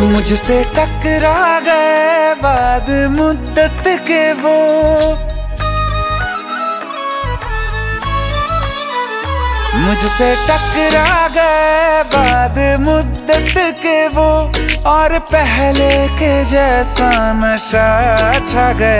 मुझसे टकरा गए बाद मुद्दत के वो, मुझसे टकरा गए बाद मुद्दत के वो, और पहले के जैसा नशा छा गया।